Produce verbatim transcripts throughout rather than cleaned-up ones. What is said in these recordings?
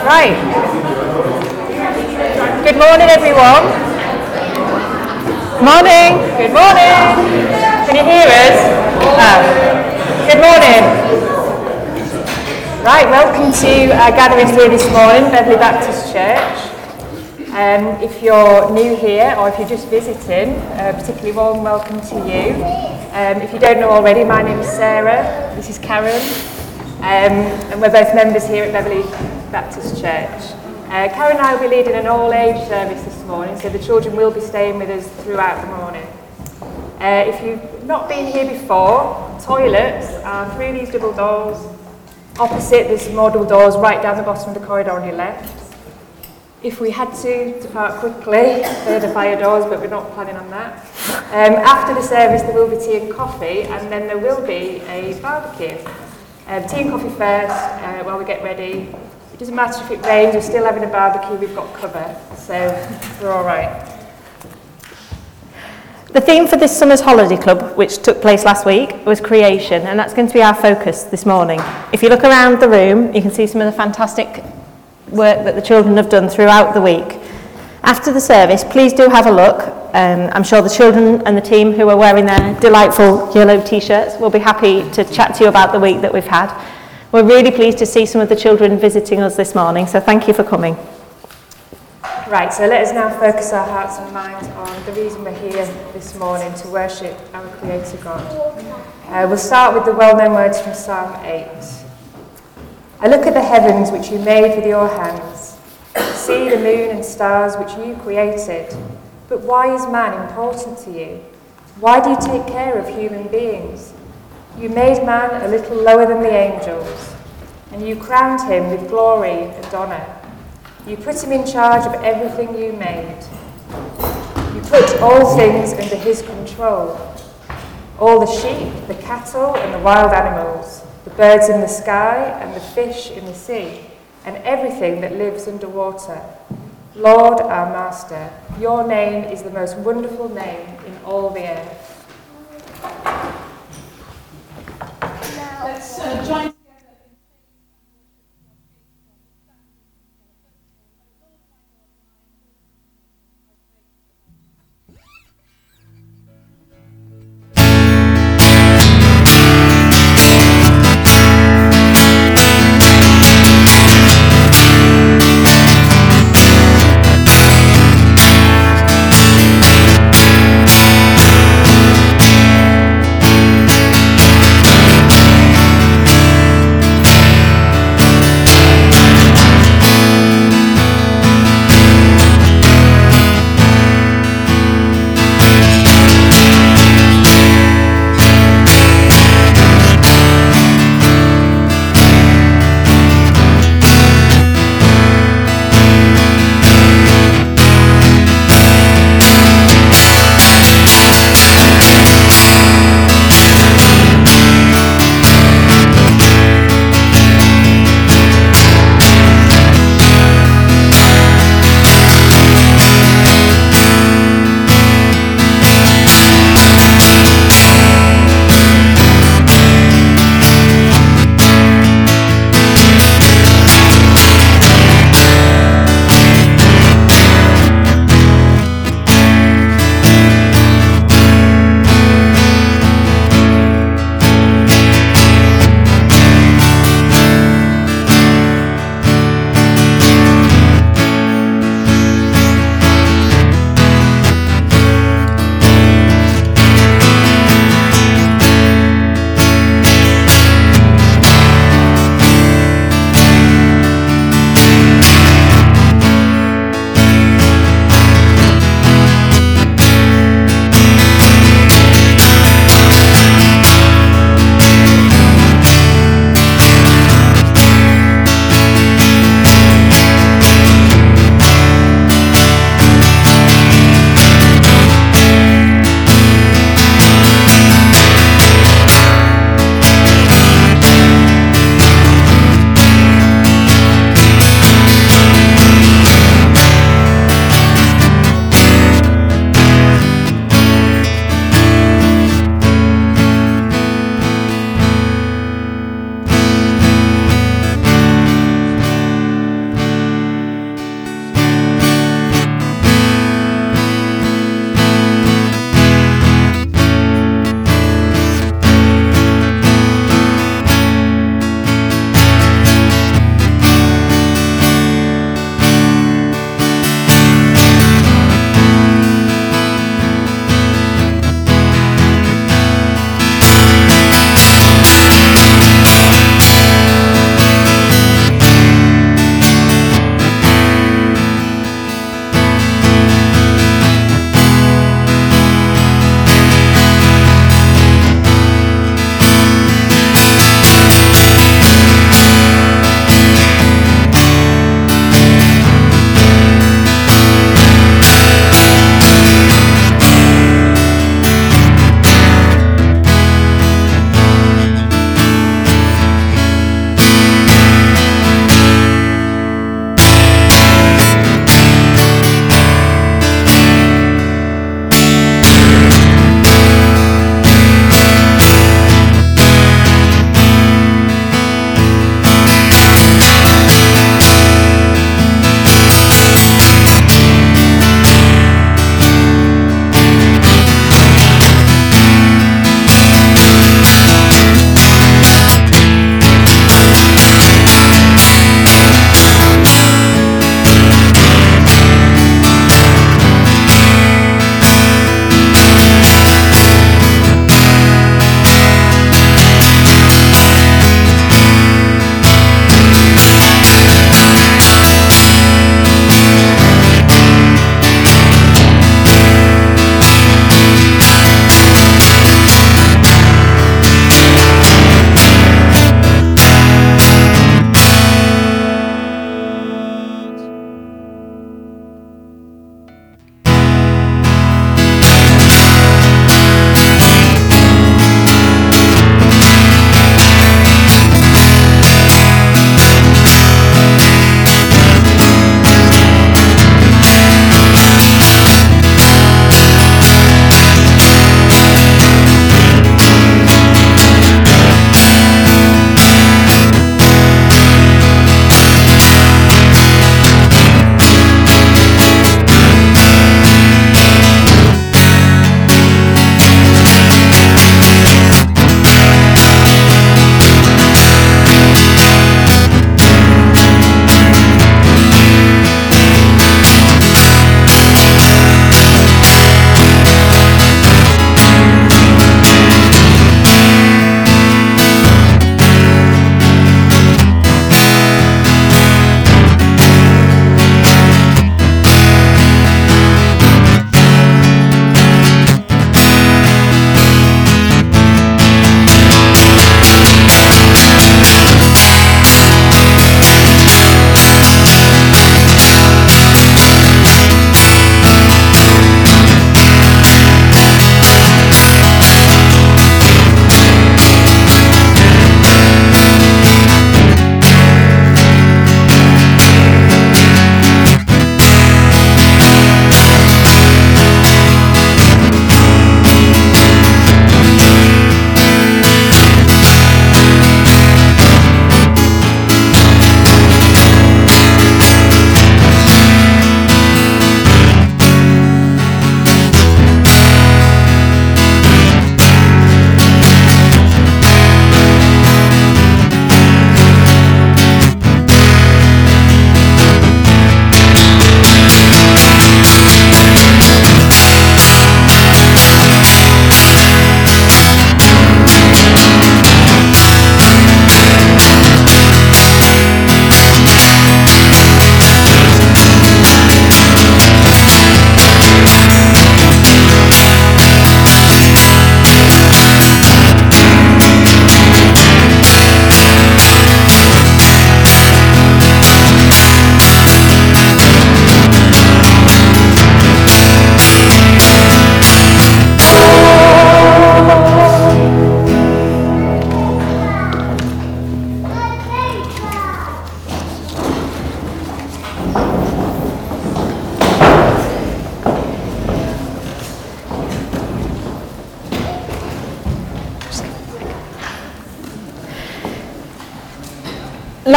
Right. Good morning, everyone. Morning. Good morning. Can you hear us? Oh. Good morning. Right, welcome to our gathering here this morning, Beverley Baptist Church. Um, if you're new here or if you're just visiting, a particularly warm welcome to you. Um, if you don't know already, my name is Sarah, this is Karen, um, and we're both members here at Beverley Baptist Church. Uh, Karen and I will be leading an all-age service this morning, so the children will be staying with us throughout the morning. Uh, if you've not been here before, toilets are through these double doors. Opposite, there's some more double doors right down the bottom of the corridor on your left. If we had to depart quickly, they're the fire doors, but we're not planning on that. Um, after the service, there will be tea and coffee, and then there will be a barbecue. Um, tea and coffee first, uh, while we get ready. It doesn't matter if it rains, we're still having a barbecue, we've got cover, so we're all right. The theme for this summer's holiday club, which took place last week, was creation, and that's going to be our focus this morning. If you look around the room, you can see some of the fantastic work that the children have done throughout the week. After the service, please do have a look. Um, I'm sure the children and the team who are wearing their delightful yellow t-shirts will be happy to chat to you about the week that we've had. We're really pleased to see some of the children visiting us this morning, so thank you for coming. Right, so let us now focus our hearts and minds on the reason we're here this morning, to worship our Creator God. Uh, we'll start with the well-known words from Psalm eight. I look at the heavens which you made with your hands, see the moon and stars which you created. But why is man important to you? Why do you take care of human beings? You made man a little lower than the angels, and you crowned him with glory and honour. You put him in charge of everything you made. You put all things under his control. All the sheep, the cattle, and the wild animals, the birds in the sky and the fish in the sea, and everything that lives underwater. Lord, our Master, your name is the most wonderful name in all the earth. Let's uh, join.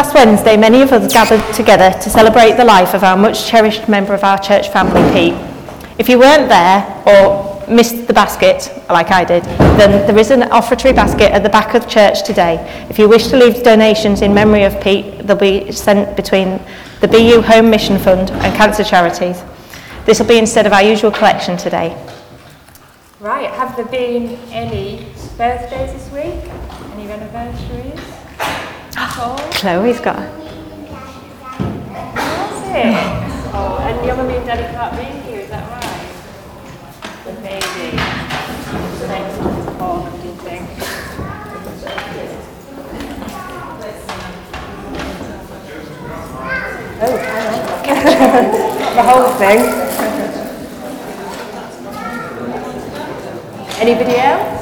last Wednesday, many of us gathered together to celebrate the life of our much cherished member of our church family, Pete. If you weren't there or missed the basket, like I did, then there is an offertory basket at the back of church today. If you wish to leave donations in memory of Pete, they'll be sent between the B U Home Mission Fund and cancer charities. This will be instead of our usual collection today. Right, have there been any birthdays this week? Any anniversaries? Chloe's got a... That's it. Oh, and your mummy and daddy can't be here, is that right? Maybe. Next time to call them, do you think? Oh, hang on. The whole thing. Anybody else?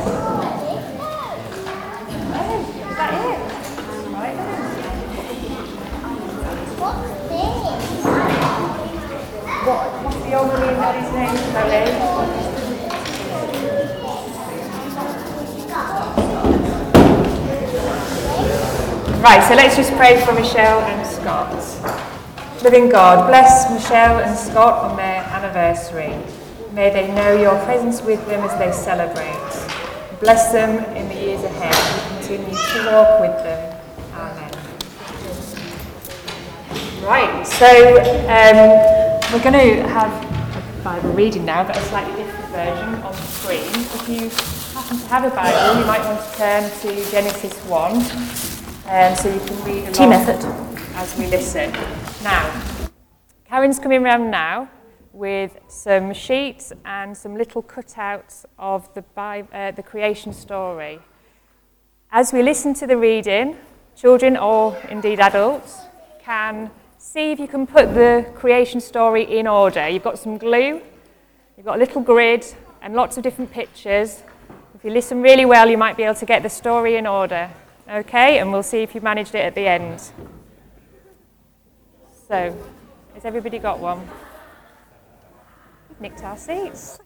Oh, is that it? Right then. What, what's your mummy and daddy's name, Chloe? Right, so let's just pray for Michelle and Scott. Living God, bless Michelle and Scott on their anniversary. May they know your presence with them as they celebrate. Bless them in the years ahead and continue to walk with them. Amen. Right, so um, we're going to have a Bible reading now, but a slightly different version on the screen. If you happen to have a Bible, you might want to turn to Genesis one, um, so you can read along T method as we listen. Now, Karen's coming around now with some sheets and some little cutouts of the, Bible, uh, the creation story. As we listen to the reading, children or indeed adults can see if you can put the creation story in order. You've got some glue, you've got a little grid and lots of different pictures. If you listen really well, you might be able to get the story in order. Okay, and we'll see if you managed it at the end. So, has everybody got one? Nicked our seats.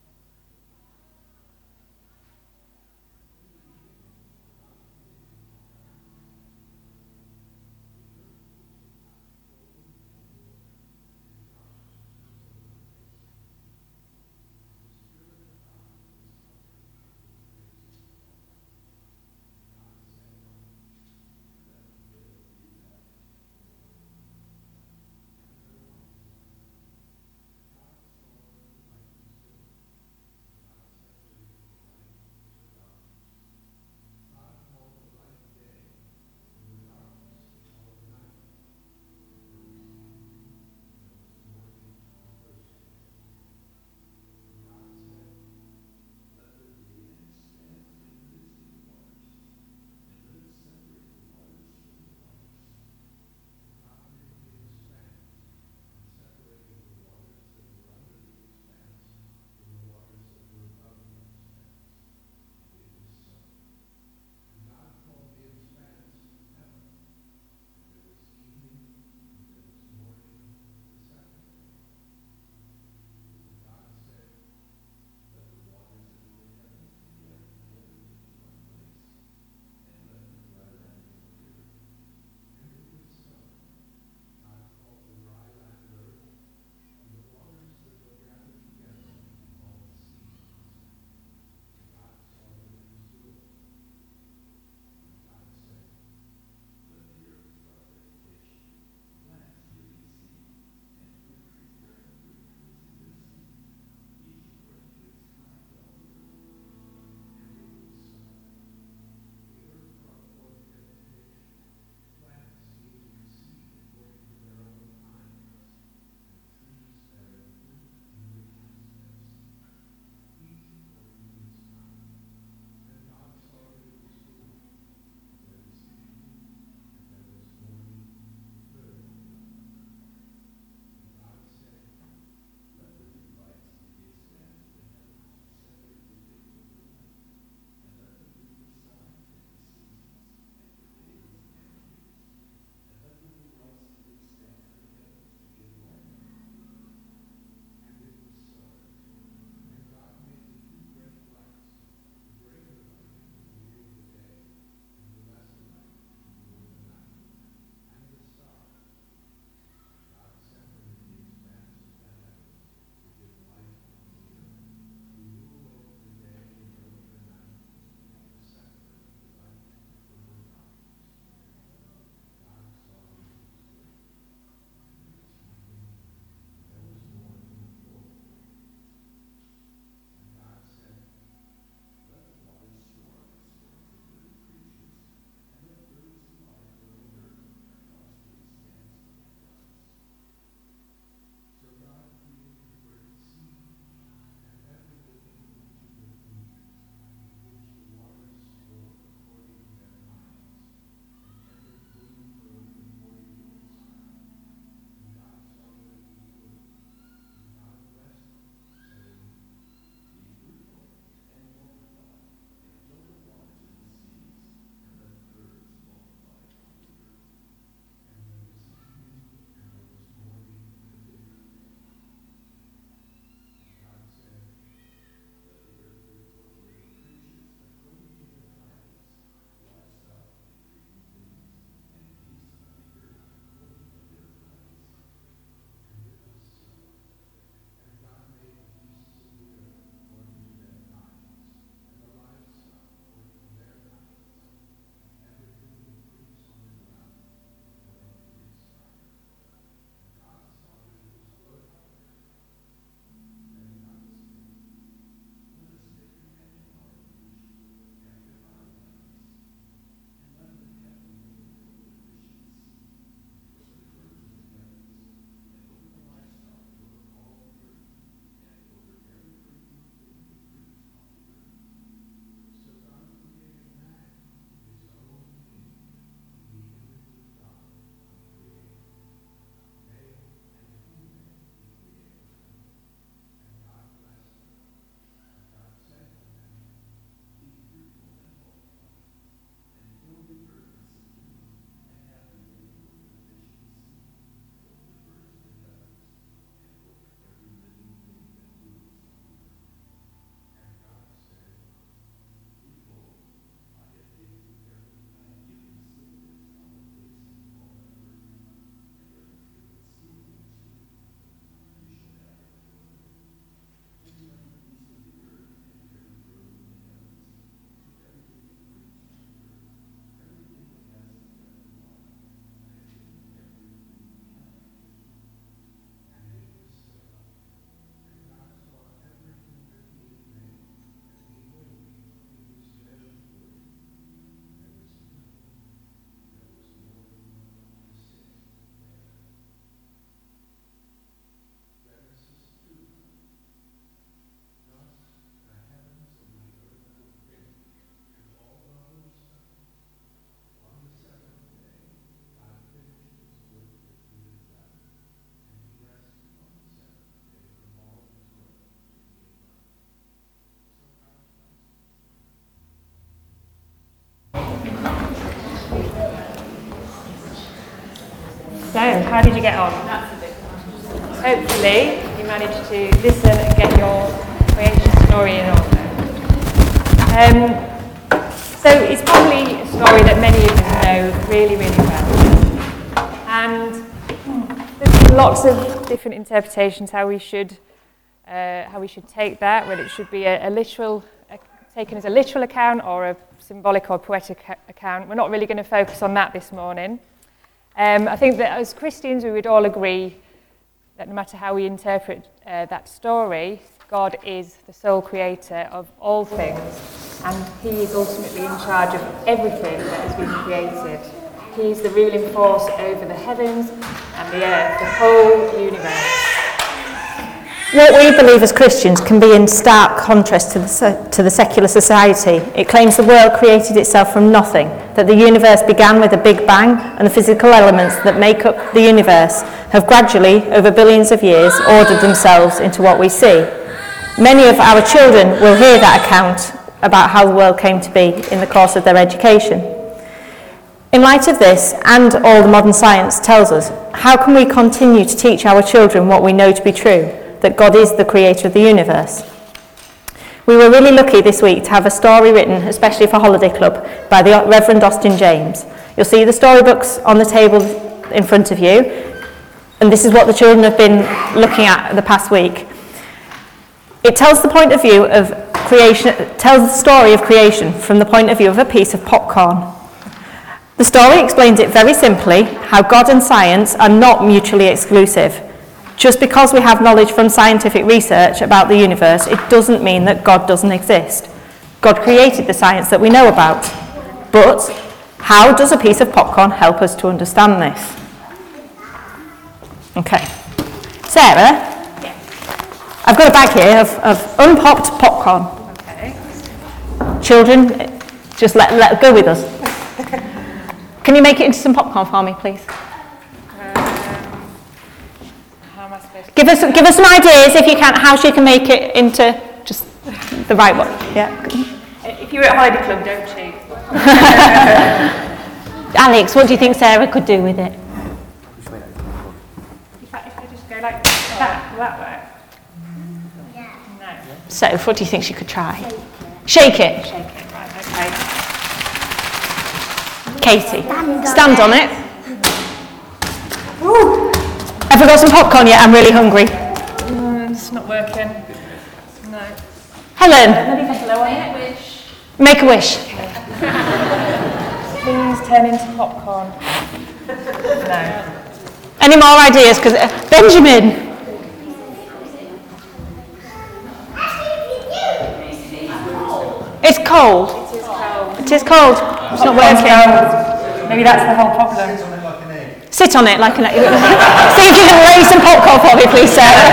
So, how did you get on? Hopefully, you managed to listen and get your creation story in order. Um, so, it's probably a story that many of us know really, really well. And there's lots of different interpretations how we should, uh, how we should take that, whether it should be a, a literal, a, taken as a literal account or a symbolic or poetic account. We're not really going to focus on that this morning. Um, I think that as Christians we would all agree that no matter how we interpret uh, that story, God is the sole creator of all things, and he is ultimately in charge of everything that has been created. He is the ruling force over the heavens and the earth, the whole universe. What we believe as Christians can be in stark contrast to the, se- to the secular society. It claims the world created itself from nothing, that the universe began with a big bang, and the physical elements that make up the universe have gradually, over billions of years, ordered themselves into what we see. Many of our children will hear that account about how the world came to be in the course of their education. In light of this, and all the modern science tells us, how can we continue to teach our children what we know to be true? That God is the creator of the universe. We were really lucky this week to have a story written, especially for Holiday Club, by the Reverend Austin James. You'll see the storybooks on the table in front of you, and this is what the children have been looking at the past week. It tells the point of view of creation, tells the story of creation from the point of view of a piece of popcorn. The story explains it very simply, how God and science are not mutually exclusive. Just because we have knowledge from scientific research about the universe, it doesn't mean that God doesn't exist. God created the science that we know about. But how does a piece of popcorn help us to understand this? Okay. Sarah, Yeah. I've got a bag here of, of unpopped popcorn. Okay. Children, just let, let go with us. Can you make it into some popcorn for me, please? Give us, give us some ideas, if you can, how she can make it into just the right one. Yeah. If you're at Holiday Club, don't cheat. Alex, what do you think Sarah could do with it? If I, if I just go like that, will that work? Yeah. No. So, what do you think she could try? Shake it. Shake it, right, okay. Katie, stand on it. Ooh. Have we got some popcorn yet? I'm really hungry. Mm, it's not working. No. Helen, make a wish. Please turn into popcorn. No. Any more ideas? Because uh, Benjamin. It's cold. It is cold. It is cold. It's not working. Maybe that's the whole problem. Sit on it like an... See if you can raise some popcorn for me, please, Sarah.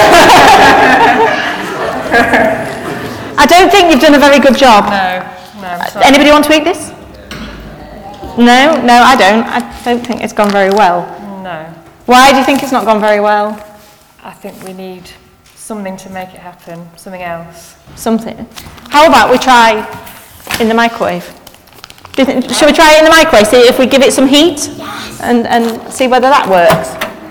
I don't think you've done a very good job. No, no, I'm sorry. Anybody want to eat this? No, no, I don't. I don't think it's gone very well. No. Why do you think it's not gone very well? I think we need something to make it happen, something else. Something. How about we try in the microwave? Do you think, shall we try it in the microwave, see if we give it some heat? Yes. And, and see whether that works?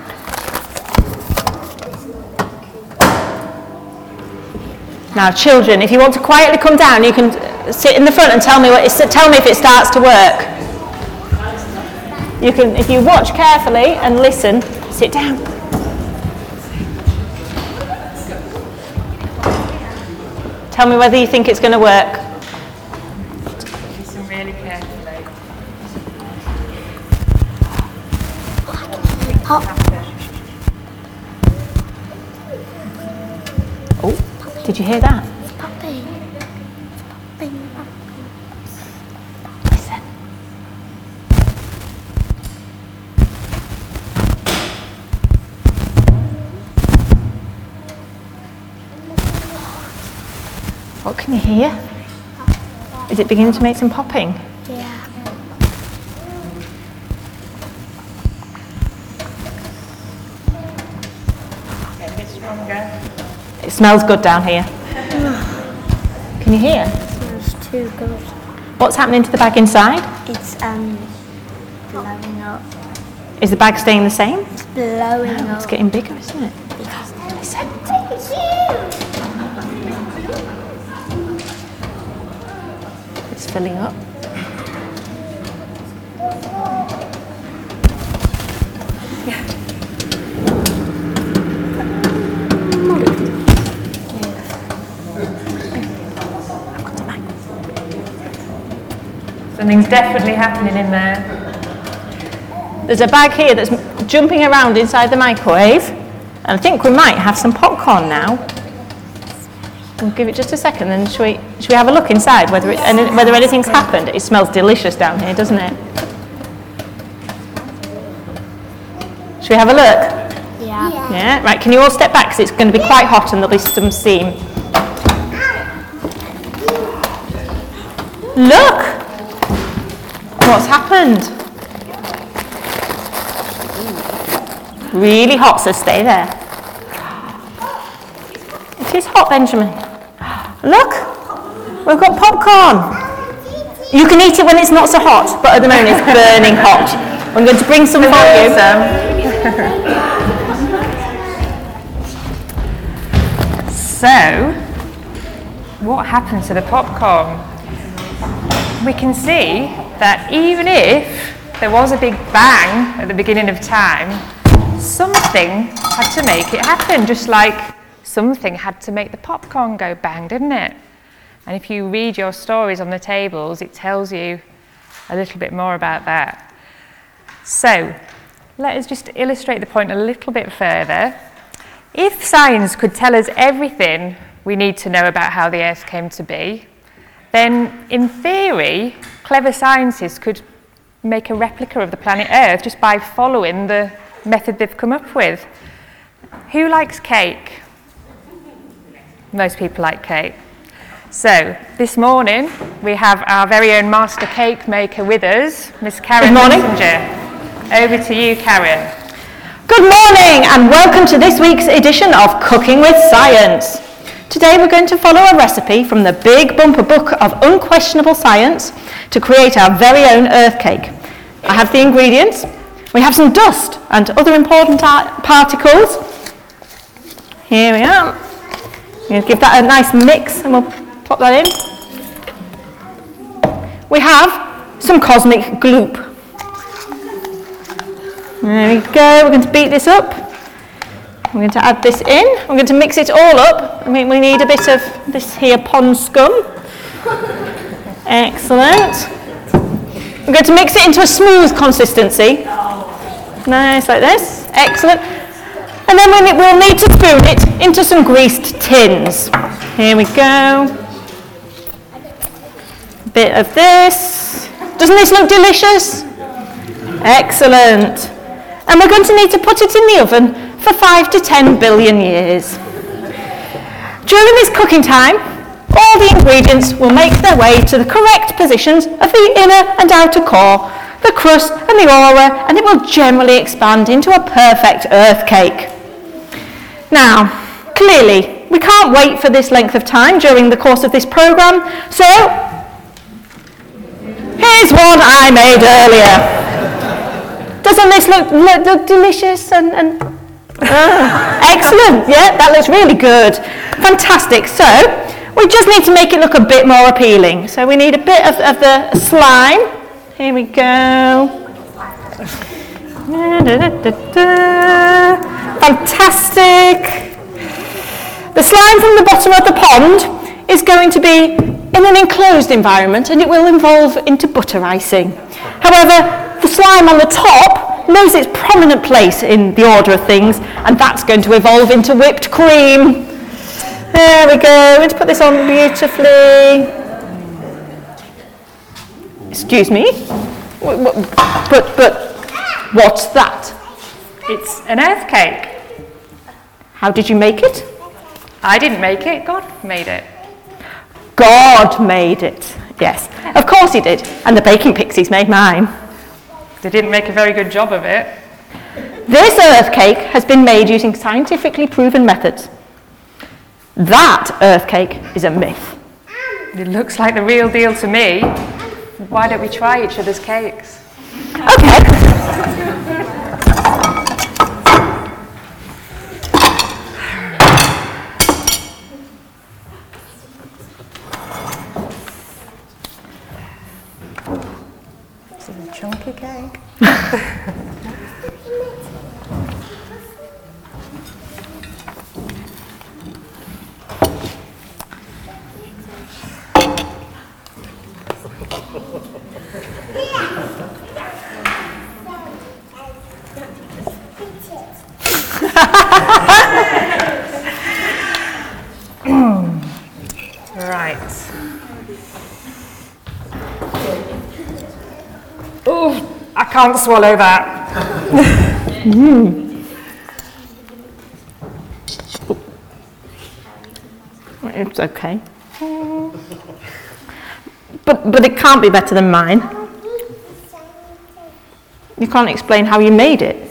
Now, children, if you want to quietly come down, you can sit in the front and tell me, what, tell me if it starts to work. You can, if you watch carefully and listen, sit down. Tell me whether you think it's going to work. Listen really carefully. Oh, did you hear that? Popping. Popping. Listen. What can you hear? Is it beginning to make some popping? Yeah. Get a bit stronger. It smells good down here. Can you hear? Smells too good. What's happening to the bag inside? It's um blowing up. Is the bag staying the same? It's blowing up. It's getting bigger, isn't it? Listen. It's filling up. Something's definitely happening in there. There's a bag here that's jumping around inside the microwave, and I think we might have some popcorn now. We'll give it just a second, and should we, should we have a look inside whether it, any, whether anything's happened? It smells delicious down here, doesn't it? Should we have a look? Yeah. Yeah, right, can you all step back because it's going to be quite hot and there'll be some steam. Look! What's happened? Really hot, so stay there. It is hot, Benjamin. Look, we've got popcorn. You can eat it when it's not so hot, but at the moment it's burning hot. I'm going to bring some for you. So, what happens to the popcorn? We can see that even if there was a big bang at the beginning of time, something had to make it happen, just like something had to make the popcorn go bang, didn't it? And if you read your stories on the tables, it tells you a little bit more about that. So, let us just illustrate the point a little bit further. If science could tell us everything we need to know about how the Earth came to be, then in theory, clever scientists could make a replica of the planet Earth just by following the method they've come up with. Who likes cake? Most people like cake. So, this morning, we have our very own master cake maker with us, Miss Karen Messenger. Over to you, Karen. Good morning and welcome to this week's edition of Cooking with Science. Today we're going to follow a recipe from the big bumper book of unquestionable science to create our very own earth cake. I have the ingredients. We have some dust and other important particles. Here we are. I'm going to give that a nice mix and we'll pop that in. We have some cosmic gloop. There we go, we're going to beat this up. We're going to add this in. We're going to mix it all up. I mean, we need a bit of this here pond scum. Excellent. We're going to mix it into a smooth consistency. Nice, like this. Excellent. And then we'll need to spoon it into some greased tins. Here we go. A bit of this. Doesn't this look delicious? Excellent. And we're going to need to put it in the oven for five to ten billion years. During this cooking time, all the ingredients will make their way to the correct positions of the inner and outer core, the crust and the aura, and it will generally expand into a perfect earth cake. Now, clearly, we can't wait for this length of time during the course of this programme, so here's one I made earlier. Doesn't this look, look, look delicious and, and uh, excellent? Yeah, that looks really good. Fantastic. So, we just need to make it look a bit more appealing. So we need a bit of, of the slime. Here we go. Da, da, da, da. Fantastic. The slime from the bottom of the pond is going to be in an enclosed environment and it will evolve into butter icing. However, the slime on the top knows its prominent place in the order of things, and that's going to evolve into whipped cream. There we go. Let's put this on beautifully. Excuse me. But, but, what's that? It's an earth cake. How did you make it? I didn't make it, God made it. God made it. Yes, of course he did. And the baking pixies made mine. They didn't make a very good job of it. This earth cake has been made using scientifically proven methods. That earth cake is a myth. It looks like the real deal to me. Why don't we try each other's cakes? Okay. Right. Oh, I can't swallow that. mm. It's okay. But, but it can't be better than mine. You can't explain how you made it.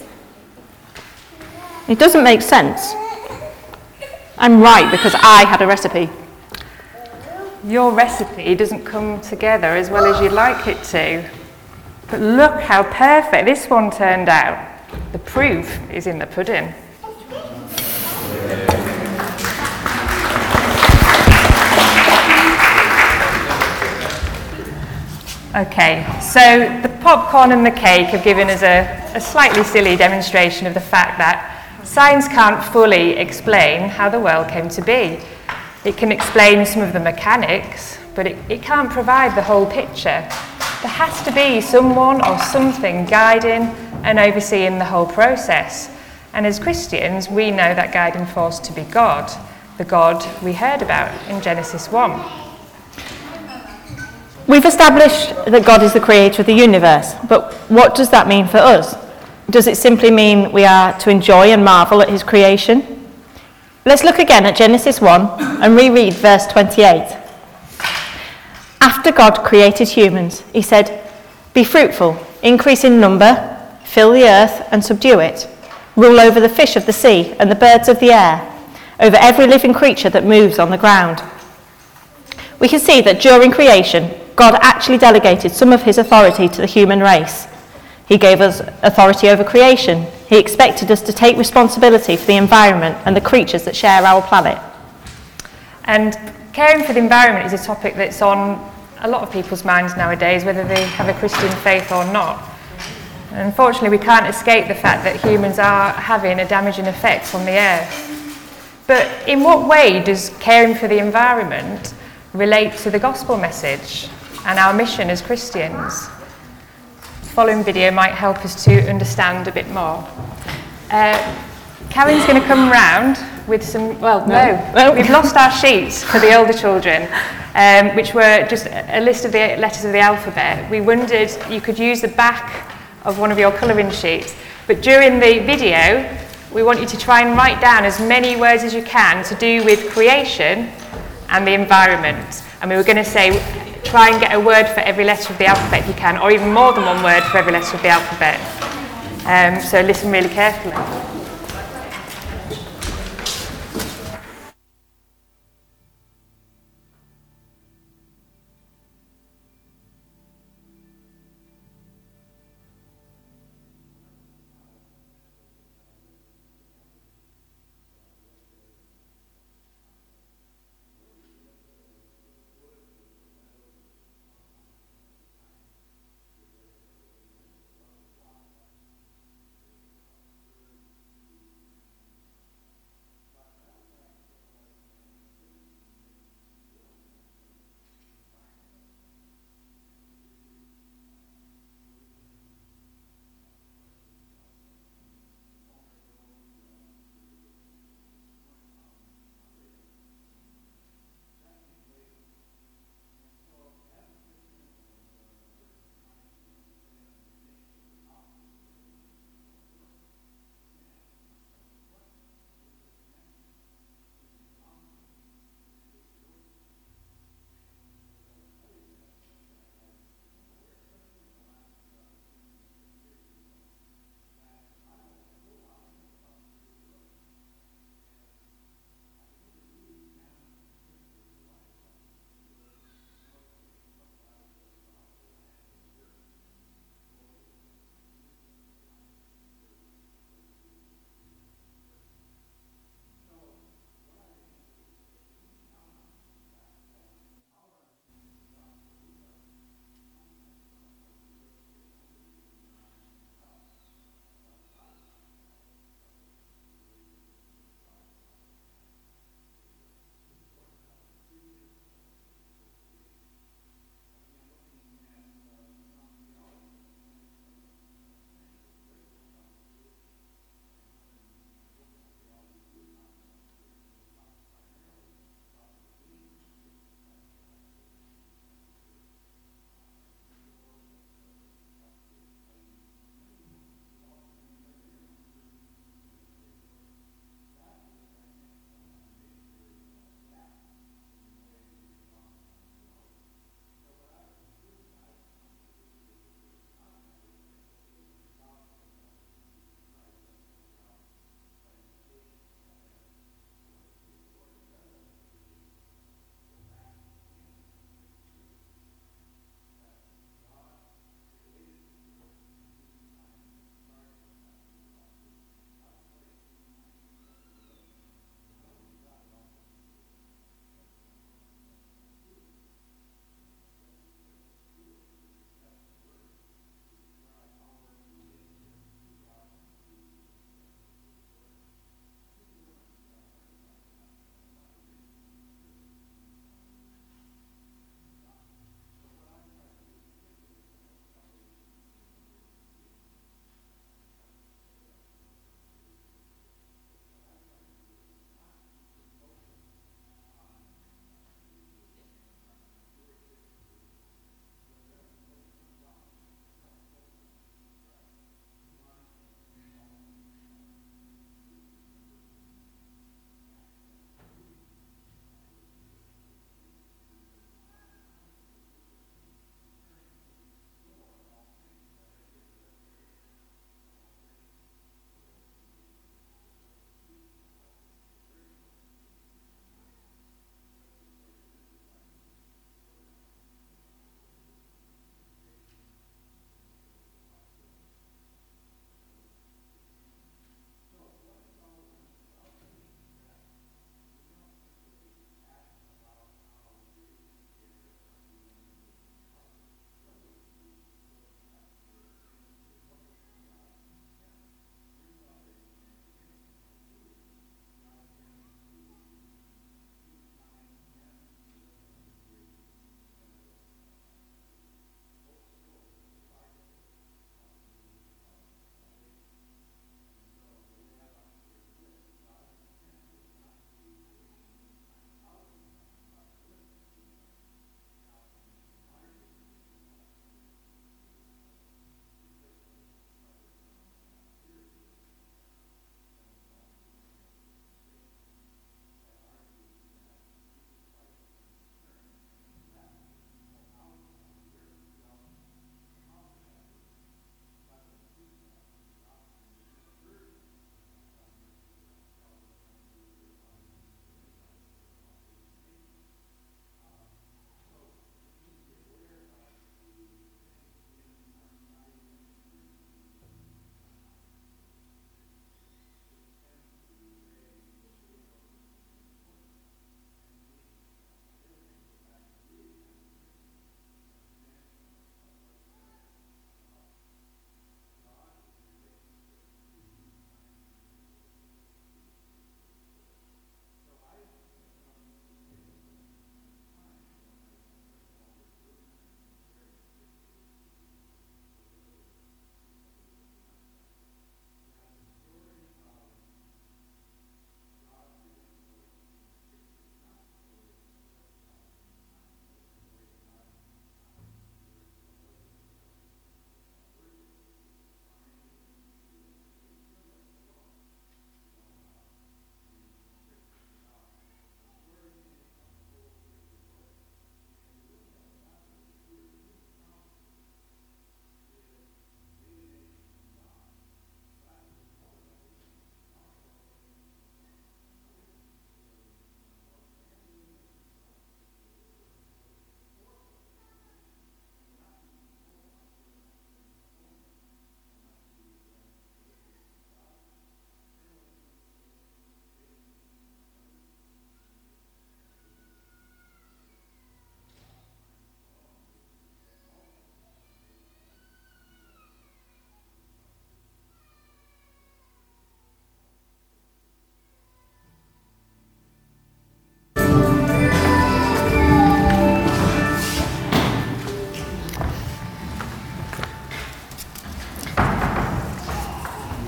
It doesn't make sense. I'm right because I had a recipe. Your recipe doesn't come together as well as you'd like it to. But look how perfect this one turned out. The proof is in the pudding. Okay, so the popcorn and the cake have given us a, a slightly silly demonstration of the fact that science can't fully explain how the world came to be. It can explain some of the mechanics, but it, it can't provide the whole picture. There has to be someone or something guiding and overseeing the whole process. And as Christians, we know that guiding force to be God, the God we heard about in Genesis one. We've established that God is the creator of the universe, but what does that mean for us? Does it simply mean we are to enjoy and marvel at his creation? Let's look again at Genesis one and reread verse twenty-eight. After God created humans, he said, "Be fruitful, increase in number, fill the earth and subdue it. Rule over the fish of the sea and the birds of the air, over every living creature that moves on the ground." We can see that during creation, God actually delegated some of his authority to the human race. He gave us authority over creation. He expected us to take responsibility for the environment and the creatures that share our planet. And caring for the environment is a topic that's on a lot of people's minds nowadays, whether they have a Christian faith or not. Unfortunately, we can't escape the fact that humans are having a damaging effect on the earth. But in what way does caring for the environment relate to the gospel message and our mission as Christians? The following video might help us to understand a bit more. Uh, Karen's going to come round with some, well, no, no. we've lost our sheets for the older children, um, which were just a list of the letters of the alphabet. We wondered you could use the back of one of your colouring sheets, but during the video, we want you to try and write down as many words as you can to do with creation and the environment. And we were going to say, try and get a word for every letter of the alphabet if you can, or even more than one word for every letter of the alphabet. Um, so listen really carefully.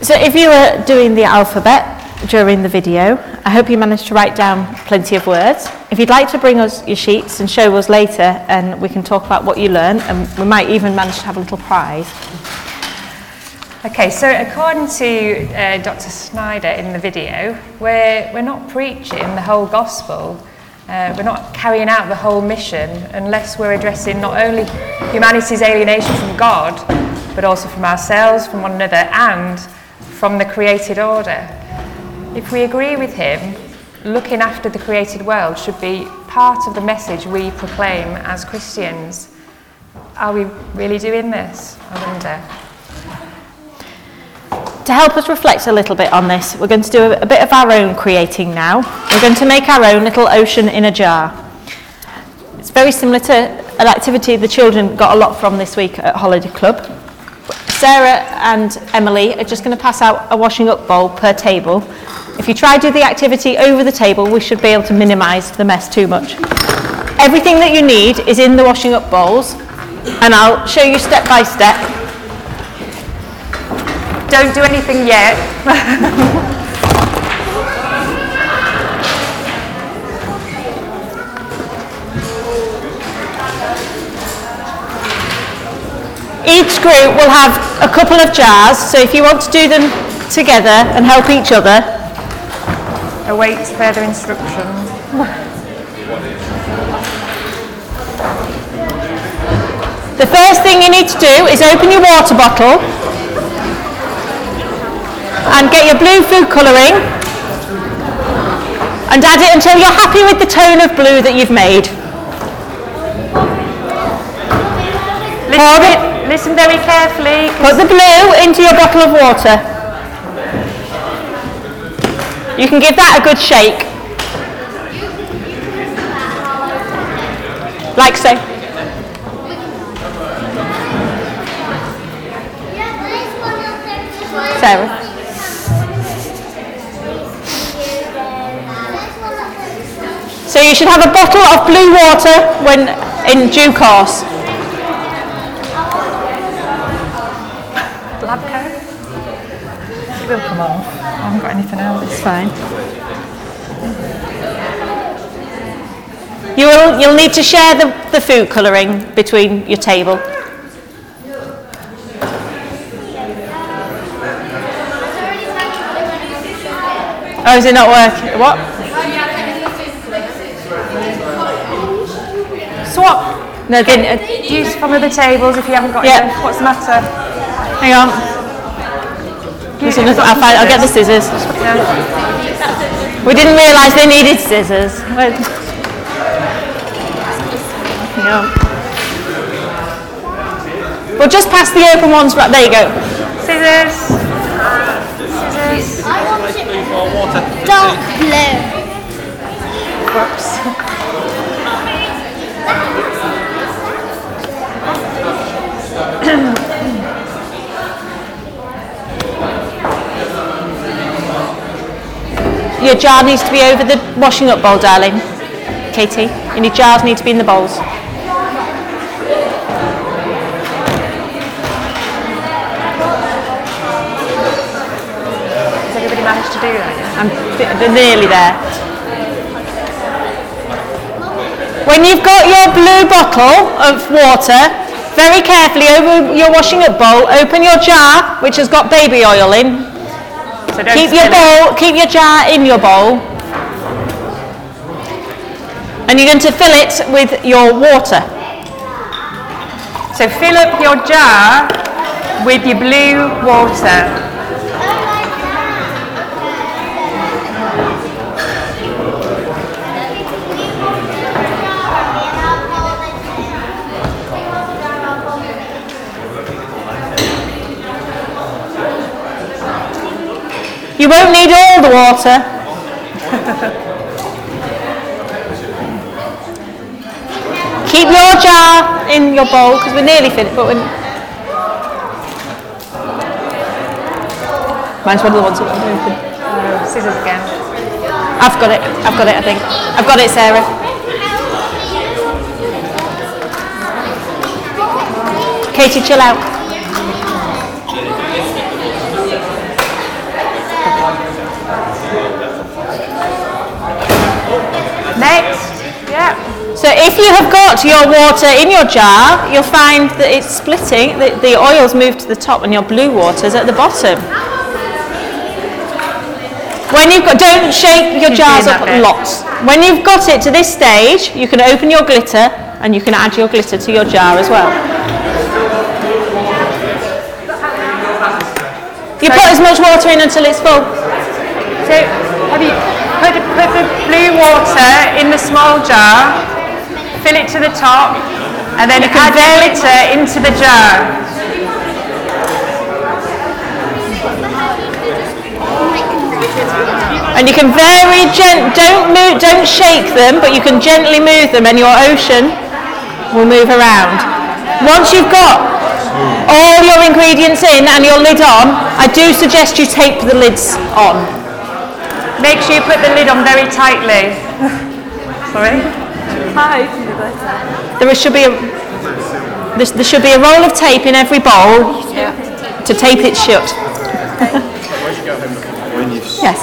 So if you were doing the alphabet during the video, I hope you managed to write down plenty of words. If you'd like to bring us your sheets and show us later, and we can talk about what you learned, and we might even manage to have a little prize. Okay, so according to uh, Doctor Snyder in the video, we're, we're not preaching the whole gospel, uh, we're not carrying out the whole mission unless we're addressing not only humanity's alienation from God, but also from ourselves, from one another, and from the created order. If we agree with him, looking after the created world should be part of the message we proclaim as Christians. Are we really doing this? I wonder. To help us reflect a little bit on this, we're going to do a, a bit of our own creating now. We're going to make our own little ocean in a jar. It's very similar to an activity the children got a lot from this week at Holiday Club. Sarah and Emily are just going to pass out a washing up bowl per table. If you try to do the activity over the table, we should be able to minimise the mess too much. Everything that you need is in the washing up bowls, and I'll show you step by step. Don't do anything yet. Each group will have a couple of jars, so if you want to do them together and help each other. Await further instructions. The first thing you need to do is open your water bottle and get your blue food colouring and add it until you're happy with the tone of blue that you've made. Pour it. Listen very carefully. Put the blue into your bottle of water. You can give that a good shake. Like so. Sarah. So you should have a bottle of blue water when in due course. Lab coat? It will come off. I haven't got anything else. It's fine. You will, you'll need to share the, the food colouring between your table. Oh, is it not working? What? Swap. No, then, uh, Use from other tables if you haven't got Yeah. enough. What's the matter? hang on. There's another- I'll, find, I'll get the scissors. Yeah. We didn't realise they needed scissors. Wait. Hang on. We'll just pass the open ones right. There you go. Scissors. Scissors. I want it dark blue. Whoops. Your jar needs to be over the washing up bowl, darling. Katie, and your jars need to be in the bowls. Has everybody managed to do that yet? I'm they're nearly there. When you've got your blue bottle of water, very carefully over your washing up bowl, open your jar, which has got baby oil in. So don't Keep your spill it. bowl, keep your jar in your bowl. And you're going to fill it with your water. So fill up your jar with your blue water. You won't need all the water. Keep your jar in your bowl because we're nearly finished. But we're... Mine's one of the ones that won't open. Oh, scissors again. I've got it. I've got it. I think I've got it, Sarah. Katie, chill out. So if you have got your water in your jar, you'll find that it's splitting, the, the oil's moved to the top and your blue water's at the bottom. When you've got, don't shake your Keep jars doing up that bit. lots. When you've got it to this stage, you can open your glitter and you can add your glitter to your jar as well. You put as much water in until it's full. So have you put, put the blue water in the small jar, fill it to the top, and then add the glitter into the jar. And you can very gent, don't move, don't shake them, but you can gently move them, and your ocean will move around. Once you've got all your ingredients in and your lid on, I do suggest you tape the lids on. Make sure you put the lid on very tightly. Sorry? Hi. There should be a there, there should be a roll of tape in every bowl to tape it shut. Yes.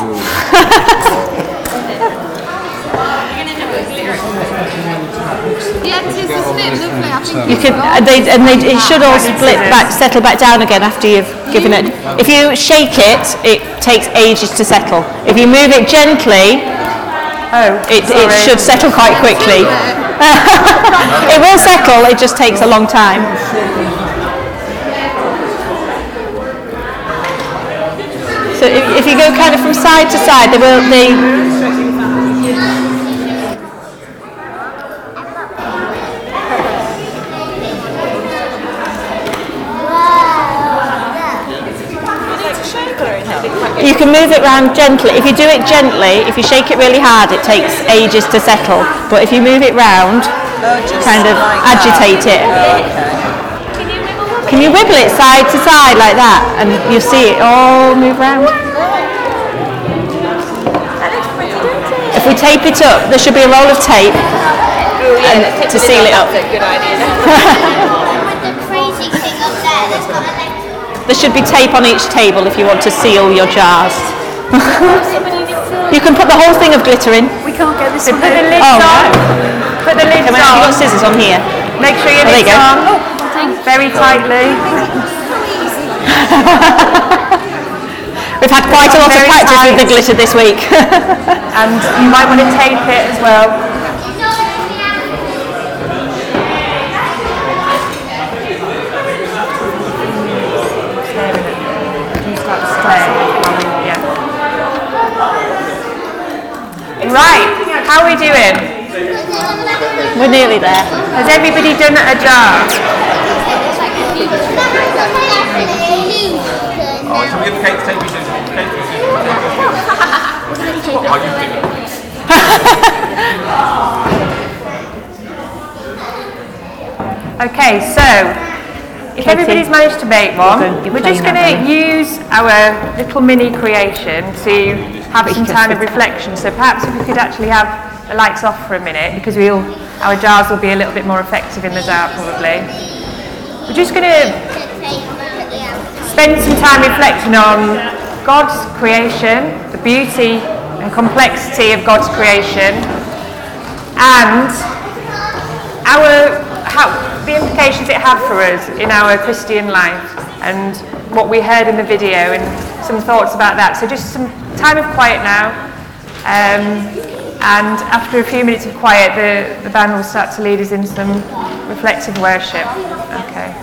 Yeah, it is, isn't it? Lovely. I think You can, uh, they, and they, it should all split back, settle back down again after you've given it. If you shake it, it takes ages to settle. If you move it gently, Oh, it, it sorry. should settle quite quickly. It will settle, it just takes a long time. So if, if you go kind of from side to side, they will, they, you can move it around gently. If you do it gently, if you shake it really hard, it takes ages to settle. But if you move it round, kind of agitate it. Can you wibble it side to side like that? And you'll see it all move round. If we tape it up, there should be a roll of tape and, to seal it up. good idea. The crazy thing up there that's got a leg. There should be tape on each table if you want to seal your jars. You can put the whole thing of glitter in. We can't get this So one. put the lids Oh, on. no. Put the lids Come on, you've got on. scissors on here. Make sure your Oh, there you lids go. on. Very tightly. We've had quite a lot of Very practice with the tight. glitter this week. And you might want to tape it as well. Right, how are we doing? We're nearly there. Has everybody done a jar? Oh, can we get the cake to take me to cake to What are you doing? Okay, so if everybody's managed to make one, You're going- we're just going you're to playing use our little mini creation to have some time of reflection. So perhaps if we could actually have the lights off for a minute, because we'll, our jars will be a little bit more effective in the dark probably. We're just going to spend some time reflecting on God's creation, the beauty and complexity of God's creation, and our how, the implications it had for us in our Christian life, and what we heard in the video, and some thoughts about that. So just some time of quiet now, um, and after a few minutes of quiet, the, the band will start to lead us in some reflective worship. Okay.